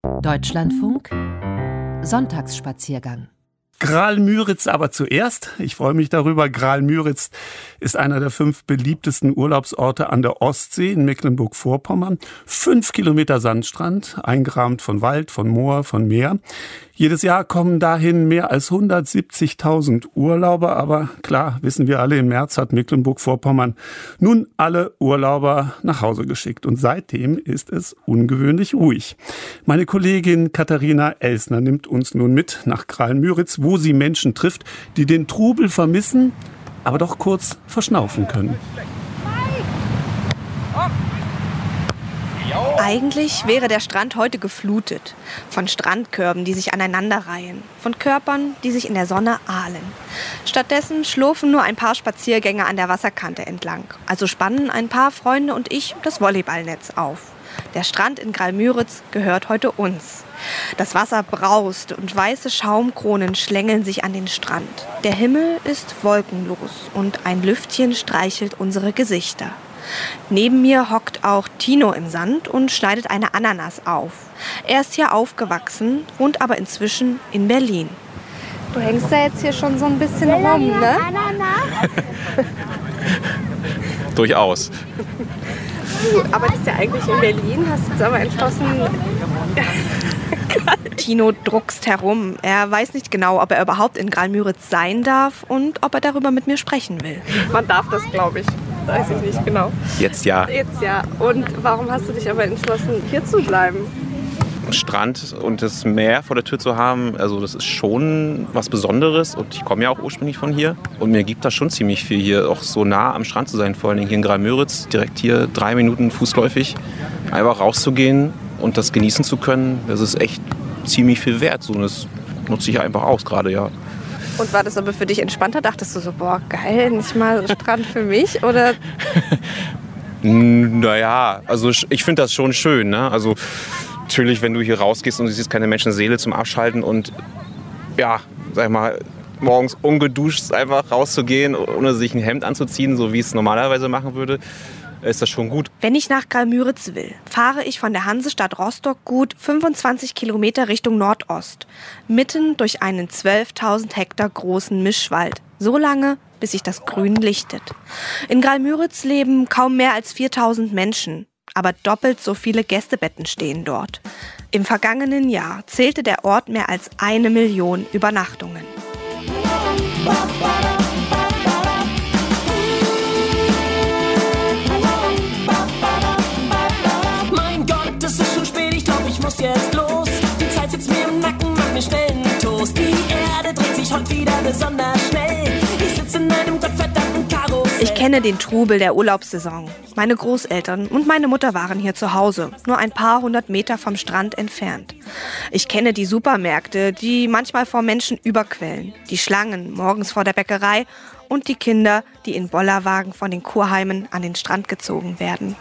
Deutschlandfunk Sonntagsspaziergang. Graal-Müritz aber zuerst. Ich freue mich darüber. Graal-Müritz ist einer der 5 beliebtesten Urlaubsorte an der Ostsee in Mecklenburg-Vorpommern. 5 Kilometer Sandstrand, eingerahmt von Wald, von Moor, von Meer. Jedes Jahr kommen dahin mehr als 170.000 Urlauber. Aber klar, wissen wir alle, im März hat Mecklenburg-Vorpommern nun alle Urlauber nach Hause geschickt. Und seitdem ist es ungewöhnlich ruhig. Meine Kollegin Katharina Elsner nimmt uns nun mit nach Graal-Müritz, wo sie Menschen trifft, die den Trubel vermissen, aber doch kurz verschnaufen können. Eigentlich wäre der Strand heute geflutet. Von Strandkörben, die sich aneinanderreihen. Von Körpern, die sich in der Sonne ahlen. Stattdessen schlurfen nur ein paar Spaziergänger an der Wasserkante entlang. Also spannen ein paar Freunde und ich das Volleyballnetz auf. Der Strand in Graal-Müritz gehört heute uns. Das Wasser braust und weiße Schaumkronen schlängeln sich an den Strand. Der Himmel ist wolkenlos und ein Lüftchen streichelt unsere Gesichter. Neben mir hockt auch Tino im Sand und schneidet eine Ananas auf. Er ist hier aufgewachsen, wohnt aber inzwischen in Berlin. Du hängst da jetzt hier schon so ein bisschen rum, ne? Durchaus. Du arbeitest ja eigentlich in Berlin, hast jetzt aber entschlossen... Tino druckst herum. Er weiß nicht genau, ob er überhaupt in Graal-Müritz sein darf und ob er darüber mit mir sprechen will. Man darf das, glaube ich. Weiß ich nicht genau. Jetzt ja. Jetzt ja. Und warum hast du dich aber entschlossen, hier zu bleiben? Strand und das Meer vor der Tür zu haben, also das ist schon was Besonderes. Und ich komme ja auch ursprünglich von hier. Und mir gibt das schon ziemlich viel, hier auch so nah am Strand zu sein. Vor allem hier in Graal-Müritz, direkt hier 3 Minuten fußläufig. Einfach rauszugehen und das genießen zu können, das ist echt ziemlich viel wert. So, und das nutze ich einfach aus gerade, ja. Und war das aber für dich entspannter? Dachtest du so, boah, geil, nicht mal Strand für mich? Oder? Naja, also ich finde das schon schön, ne? Also natürlich, wenn du hier rausgehst und du siehst keine Menschenseele zum Abschalten und ja, sag ich mal, morgens ungeduscht einfach rauszugehen, ohne sich ein Hemd anzuziehen, so wie ich es normalerweise machen würde, ist das schon gut. Wenn ich nach Graal-Müritz will, fahre ich von der Hansestadt Rostock gut 25 Kilometer Richtung Nordost. Mitten durch einen 12.000 Hektar großen Mischwald. So lange, bis sich das Grün lichtet. In Graal-Müritz leben kaum mehr als 4.000 Menschen. Aber doppelt so viele Gästebetten stehen dort. Im vergangenen Jahr zählte der Ort mehr als 1 Million Übernachtungen. Muss jetzt los, die Zeit sitzt mir im Nacken, mach mir schnell einen Toast. Die Erde dreht sich heute wieder besonders schnell. Ich sitze in einem gottverdammten Karussell. Ich kenne den Trubel der Urlaubssaison. Meine Großeltern und meine Mutter waren hier zu Hause, nur ein paar 100 Meter vom Strand entfernt. Ich kenne die Supermärkte, die manchmal vor Menschen überquellen, die Schlangen morgens vor der Bäckerei und die Kinder, die in Bollerwagen von den Kurheimen an den Strand gezogen werden.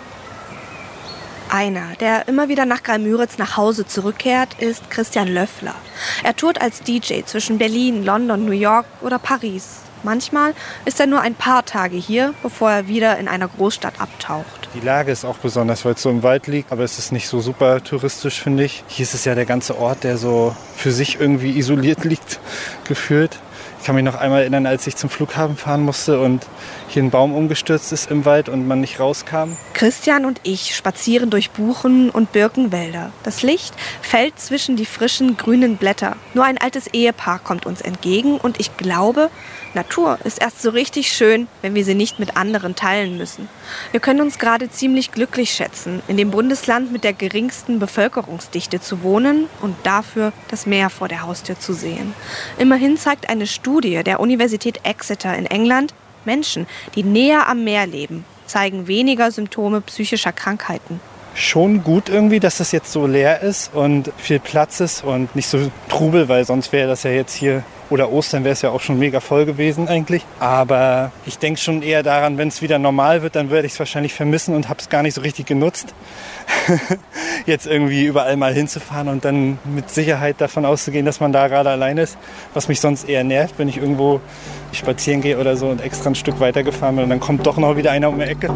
Einer, der immer wieder nach Graal-Müritz nach Hause zurückkehrt, ist Christian Löffler. Er tourt als DJ zwischen Berlin, London, New York oder Paris. Manchmal ist er nur ein paar Tage hier, bevor er wieder in einer Großstadt abtaucht. Die Lage ist auch besonders, weil es so im Wald liegt, aber es ist nicht so super touristisch, finde ich. Hier ist es ja der ganze Ort, der so für sich irgendwie isoliert liegt, gefühlt. Ich kann mich noch einmal erinnern, als ich zum Flughafen fahren musste und hier ein Baum umgestürzt ist im Wald und man nicht rauskam. Christian und ich spazieren durch Buchen- und Birkenwälder. Das Licht fällt zwischen die frischen grünen Blätter. Nur ein altes Ehepaar kommt uns entgegen und ich glaube, Natur ist erst so richtig schön, wenn wir sie nicht mit anderen teilen müssen. Wir können uns gerade ziemlich glücklich schätzen, in dem Bundesland mit der geringsten Bevölkerungsdichte zu wohnen und dafür das Meer vor der Haustür zu sehen. Immerhin zeigt eine Studie der Universität Exeter in England, Menschen, die näher am Meer leben, zeigen weniger Symptome psychischer Krankheiten. Schon gut irgendwie, dass das jetzt so leer ist und viel Platz ist und nicht so Trubel, weil sonst wäre das ja jetzt hier, oder Ostern wäre es ja auch schon mega voll gewesen eigentlich. Aber ich denke schon eher daran, wenn es wieder normal wird, dann werde ich es wahrscheinlich vermissen und habe es gar nicht so richtig genutzt. Jetzt irgendwie überall mal hinzufahren und dann mit Sicherheit davon auszugehen, dass man da gerade allein ist, was mich sonst eher nervt, wenn ich irgendwo spazieren gehe oder so und extra ein Stück weitergefahren bin und dann kommt doch noch wieder einer um die Ecke.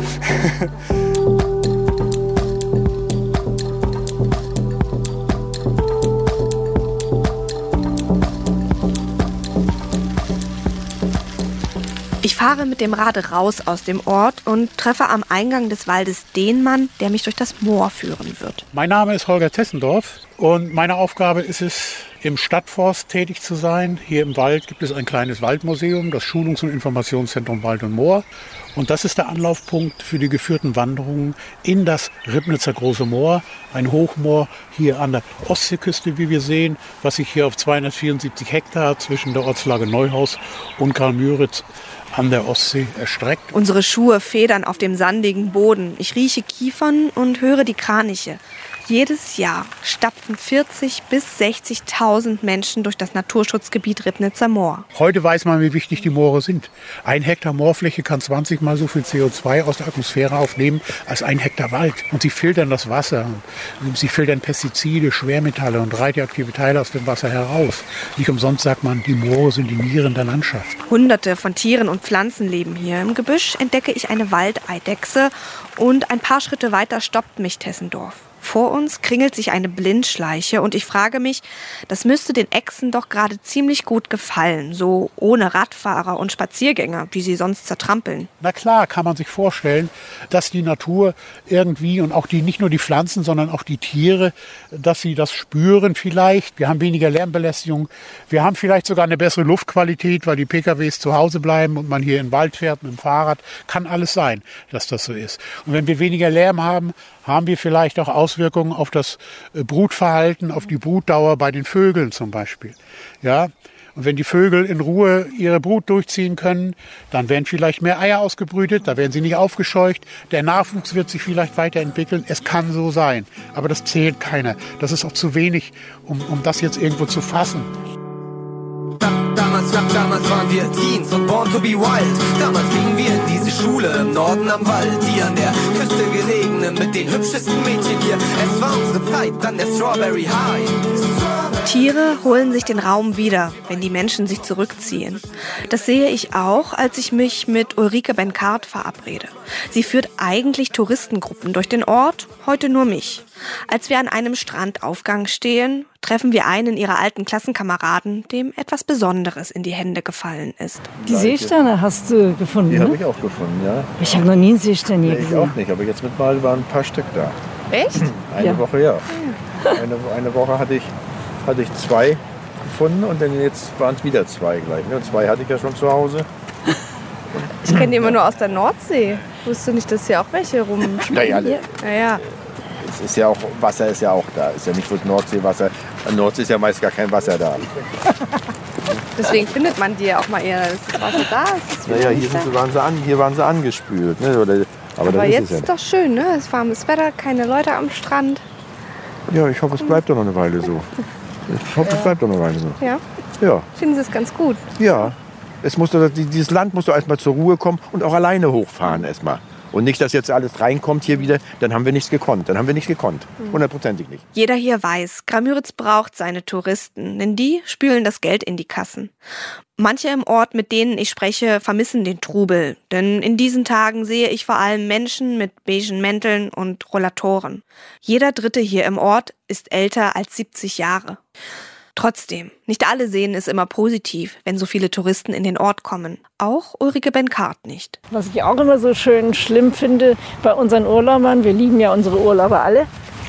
Ich fahre mit dem Rad raus aus dem Ort und treffe am Eingang des Waldes den Mann, der mich durch das Moor führen wird. Mein Name ist Holger Tessendorf und meine Aufgabe ist es, im Stadtforst tätig zu sein. Hier im Wald gibt es ein kleines Waldmuseum, das Schulungs- und Informationszentrum Wald und Moor. Und das ist der Anlaufpunkt für die geführten Wanderungen in das Ribnitzer Große Moor, ein Hochmoor hier an der Ostseeküste, wie wir sehen, was sich hier auf 274 Hektar zwischen der Ortslage Neuhaus und Graal-Müritz an der Ostsee erstreckt. Unsere Schuhe federn auf dem sandigen Boden. Ich rieche Kiefern und höre die Kraniche. Jedes Jahr stapfen 40.000 bis 60.000 Menschen durch das Naturschutzgebiet Ribnitzer Moor. Heute weiß man, wie wichtig die Moore sind. 1 Hektar Moorfläche kann 20 Mal so viel CO2 aus der Atmosphäre aufnehmen als 1 Hektar Wald. Und sie filtern das Wasser. Sie filtern Pestizide, Schwermetalle und radioaktive Teile aus dem Wasser heraus. Nicht umsonst sagt man, die Moore sind die Nieren der Landschaft. Hunderte von Tieren und Pflanzen leben hier. Im Gebüsch entdecke ich eine Waldeidechse und ein paar Schritte weiter stoppt mich Tessendorf. Vor uns kringelt sich eine Blindschleiche und ich frage mich, das müsste den Echsen doch gerade ziemlich gut gefallen, so ohne Radfahrer und Spaziergänger, die sie sonst zertrampeln. Na klar, kann man sich vorstellen, dass die Natur irgendwie und auch nicht nur die Pflanzen, sondern auch die Tiere, dass sie das spüren vielleicht. Wir haben weniger Lärmbelästigung, wir haben vielleicht sogar eine bessere Luftqualität, weil die PKWs zu Hause bleiben und man hier in den Wald fährt mit dem Fahrrad. Kann alles sein, dass das so ist. Und wenn wir weniger Lärm haben, haben wir vielleicht auch Auswirkungen auf das Brutverhalten, auf die Brutdauer bei den Vögeln zum Beispiel. Ja? Und wenn die Vögel in Ruhe ihre Brut durchziehen können, dann werden vielleicht mehr Eier ausgebrütet, da werden sie nicht aufgescheucht, der Nachwuchs wird sich vielleicht weiterentwickeln. Es kann so sein, aber das zählt keiner. Das ist auch zu wenig, um das jetzt irgendwo zu fassen. Damals waren wir Teens und born to be wild. Damals gingen wir in diese Schule im Norden am Wald. Die an der Küste gelegene mit den hübschesten Mädchen hier. Es war unsere Zeit, dann der Strawberry High. Tiere holen sich den Raum wieder, wenn die Menschen sich zurückziehen. Das sehe ich auch, als ich mich mit Ulrike Benkart verabrede. Sie führt eigentlich Touristengruppen durch den Ort, heute nur mich. Als wir an einem Strandaufgang stehen, treffen wir einen ihrer alten Klassenkameraden, dem etwas Besonderes in die Hände gefallen ist. Die Seesterne hast du gefunden, Die ne? habe ich auch gefunden, ja. Ich habe noch nie einen Seestern hier Ich gesehen. auch nicht, aber jetzt mittlerweile waren ein paar Stück da. Echt? Eine Woche, ja. Eine Woche hatte ich 2 gefunden und dann jetzt waren es wieder 2 gleich. Ne? Und 2 hatte ich ja schon zu Hause. Ich kenne die immer nur aus der Nordsee. Wusstest du nicht, dass hier auch welche rumschwimmen? Naja, es ist ja auch, Wasser ist ja auch da. Ist ja nicht bloß Nordseewasser. An Nordsee ist ja meist gar kein Wasser da. Deswegen findet man die ja auch mal eher. Ist das Wasser da? Naja, hier waren sie angespült. Ne? Aber jetzt ist doch schön, ne? Es ist warmes Wetter, keine Leute am Strand. Ja, ich hoffe, es bleibt doch noch eine Weile so. Ja? Ja. Finden Sie es ganz gut? Ja. Dieses Land muss doch erstmal zur Ruhe kommen und auch alleine hochfahren erstmal. Und nicht, dass jetzt alles reinkommt hier wieder, dann haben wir nichts gekonnt. Hundertprozentig nicht. Jeder hier weiß, Graal-Müritz braucht seine Touristen, denn die spülen das Geld in die Kassen. Manche im Ort, mit denen ich spreche, vermissen den Trubel, denn in diesen Tagen sehe ich vor allem Menschen mit beigen Mänteln und Rollatoren. Jeder Dritte hier im Ort ist älter als 70 Jahre. Trotzdem, nicht alle sehen es immer positiv, wenn so viele Touristen in den Ort kommen. Auch Ulrike Benkart nicht. Was ich auch immer so schlimm finde bei unseren Urlaubern, wir lieben ja unsere Urlauber alle,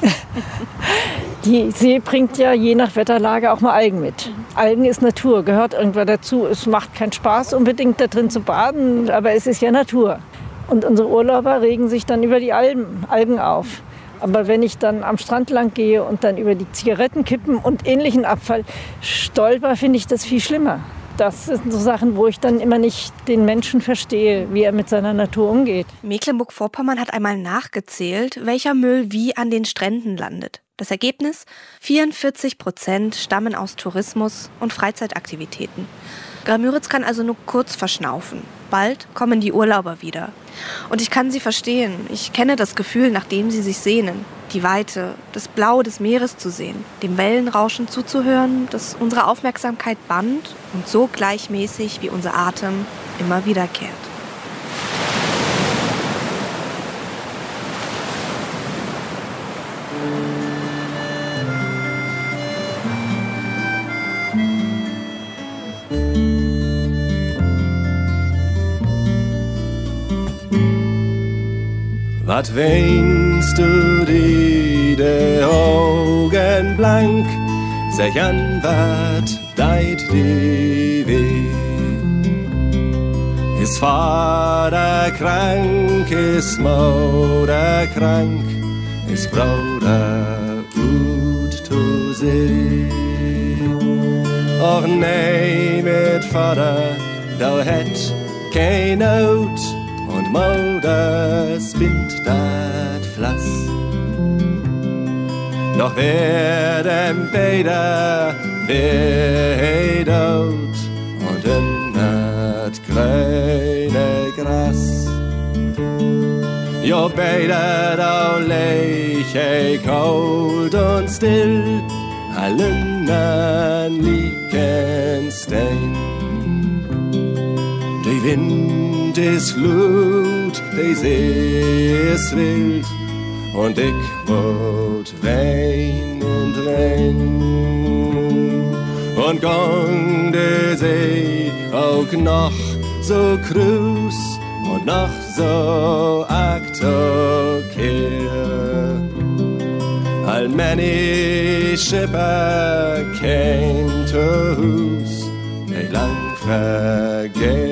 die See bringt ja je nach Wetterlage auch mal Algen mit. Algen ist Natur, gehört irgendwann dazu. Es macht keinen Spaß unbedingt da drin zu baden, aber es ist ja Natur. Und unsere Urlauber regen sich dann über die Algen auf. Aber wenn ich dann am Strand lang gehe und dann über die Zigarettenkippen und ähnlichen Abfall stolper, finde ich das viel schlimmer. Das sind so Sachen, wo ich dann immer nicht den Menschen verstehe, wie er mit seiner Natur umgeht. Mecklenburg-Vorpommern hat einmal nachgezählt, welcher Müll wie an den Stränden landet. Das Ergebnis? 44% stammen aus Tourismus und Freizeitaktivitäten. Graal-Müritz kann also nur kurz verschnaufen. Bald kommen die Urlauber wieder. Und ich kann sie verstehen. Ich kenne das Gefühl, nach dem sie sich sehnen. Die Weite, das Blau des Meeres zu sehen, dem Wellenrauschen zuzuhören, das unsere Aufmerksamkeit bannt und so gleichmäßig wie unser Atem immer wiederkehrt. wat weinst du die Augen blank? Sag an, wat deit die weh? Is Vater krank, is Mutter krank, is Bruder gut zu sehen? Och nee, mit Vater, da het kein Not, und Mutter spinnt dat Flass. Doch werden beide weidot und in dat grüne Gras. Jo, beide da leg kalt und still, allen an Liegenstein. Die Wind ist Glut, die See ist wild, und ich wollt wein und rein. Und gang die See auch noch so krus und noch so aktokehr. All meine Schipper kennt Hus, die lang vergeht.